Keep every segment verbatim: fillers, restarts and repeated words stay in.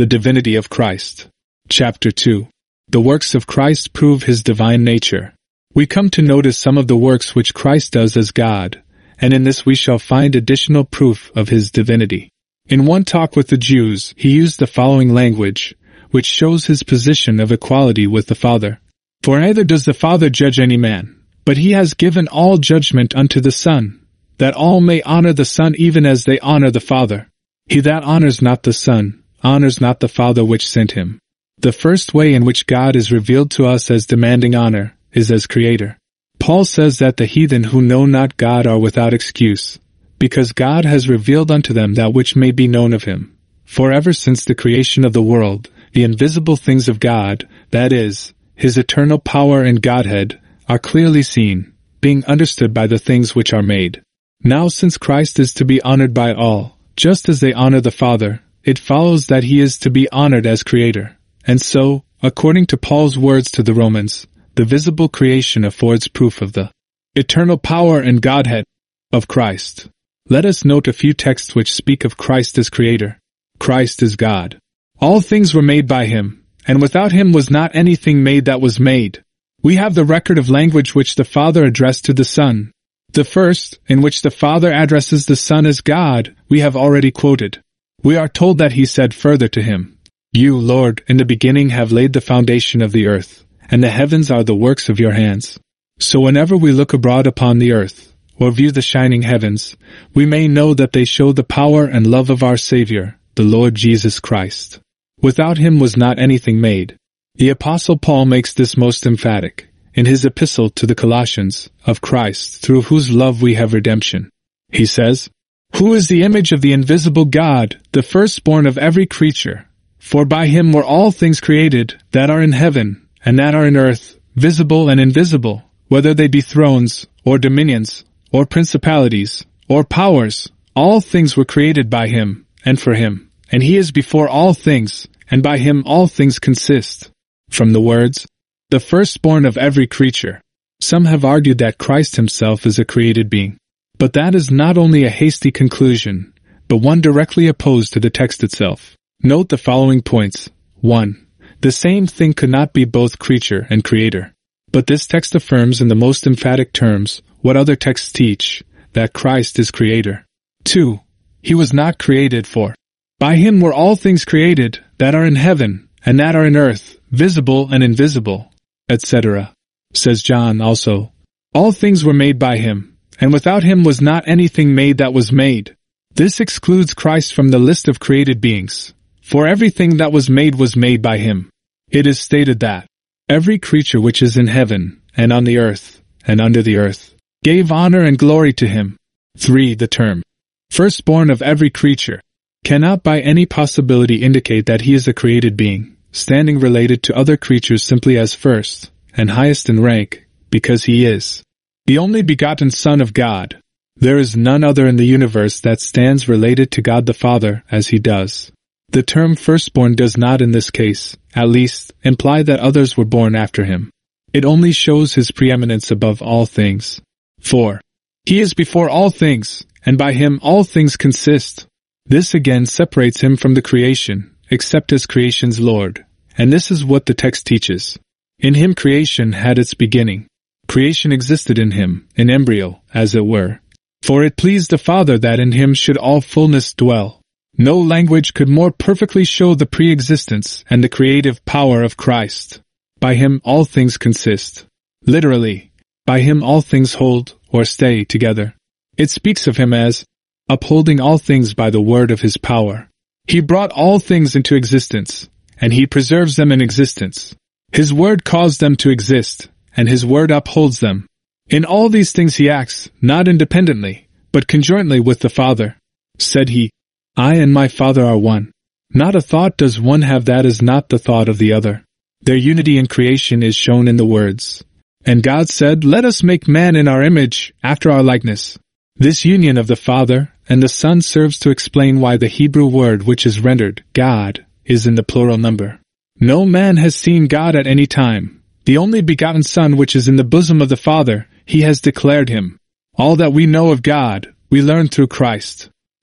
The divinity of Christ. Chapter two. The works of Christ prove his divine nature. We come to notice some of the works which Christ does as God, and in this we shall find additional proof of his divinity. In one talk with the Jews, he used the following language, which shows his position of equality with the Father. For neither does the Father judge any man, but he has given all judgment unto the Son, that all may honor the Son even as they honor the Father. He that honors not the Son, honors not the Father which sent him. The first way in which God is revealed to us as demanding honor is as Creator. Paul says that the heathen who know not God are without excuse, because God has revealed unto them that which may be known of him. For ever since the creation of the world, the invisible things of God, that is, his eternal power and Godhead, are clearly seen, being understood by the things which are made. Now since Christ is to be honored by all, just as they honor the Father, it follows that he is to be honored as Creator. And so, according to Paul's words to the Romans, the visible creation affords proof of the eternal power and Godhead of Christ. Let us note a few texts which speak of Christ as Creator. Christ is God. All things were made by him, and without him was not anything made that was made. We have the record of language which the Father addressed to the Son. The first, in which the Father addresses the Son as God, we have already quoted. We are told that he said further to him, You, Lord, in the beginning have laid the foundation of the earth, and the heavens are the works of your hands. So whenever we look abroad upon the earth, or view the shining heavens, we may know that they show the power and love of our Savior, the Lord Jesus Christ. Without him was not anything made. The Apostle Paul makes this most emphatic, in his epistle to the Colossians, of Christ, through whose love we have redemption. He says, Who is the image of the invisible God, the firstborn of every creature? For by him were all things created, that are in heaven, and that are in earth, visible and invisible, whether they be thrones, or dominions, or principalities, or powers. All things were created by him, and for him, and he is before all things, and by him all things consist. From the words, the firstborn of every creature. Some have argued that Christ himself is a created being. But that is not only a hasty conclusion, but one directly opposed to the text itself. Note the following points. one. The same thing could not be both creature and creator. But this text affirms in the most emphatic terms what other texts teach, that Christ is Creator. two. He was not created, for by him were all things created, that are in heaven, and that are in earth, visible and invisible, et cetera. Says John also, All things were made by him, and without him was not anything made that was made. This excludes Christ from the list of created beings, for everything that was made was made by him. It is stated that every creature which is in heaven, and on the earth, and under the earth, gave honor and glory to him. three. The term, firstborn of every creature, cannot by any possibility indicate that he is a created being, standing related to other creatures simply as first, and highest in rank, because he is the only begotten Son of God. There is none other in the universe that stands related to God the Father as he does. The term firstborn does not in this case, at least, imply that others were born after him. It only shows his preeminence above all things. four. He is before all things, and by him all things consist. This again separates him from the creation, except as creation's Lord, and this is what the text teaches. In him creation had its beginning. Creation existed in him, in embryo, as it were. For it pleased the Father that in him should all fullness dwell. No language could more perfectly show the pre-existence and the creative power of Christ. By him all things consist. Literally, by him all things hold, or stay, together. It speaks of him as upholding all things by the word of his power. He brought all things into existence, and he preserves them in existence. His word caused them to exist, and his word upholds them. In all these things he acts, not independently, but conjointly with the Father. Said he, I and my Father are one. Not a thought does one have that is not the thought of the other. Their unity in creation is shown in the words, And God said, Let us make man in our image, after our likeness. This union of the Father and the Son serves to explain why the Hebrew word which is rendered God is in the plural number. No man has seen God at any time. The only begotten Son which is in the bosom of the Father, he has declared him. All that we know of God, we learn through Christ.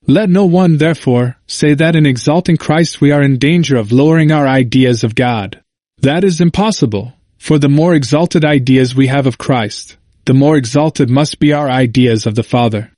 Let no one, therefore, say that in exalting Christ we are in danger of lowering our ideas of God. That is impossible, for the more exalted ideas we have of Christ, the more exalted must be our ideas of the Father.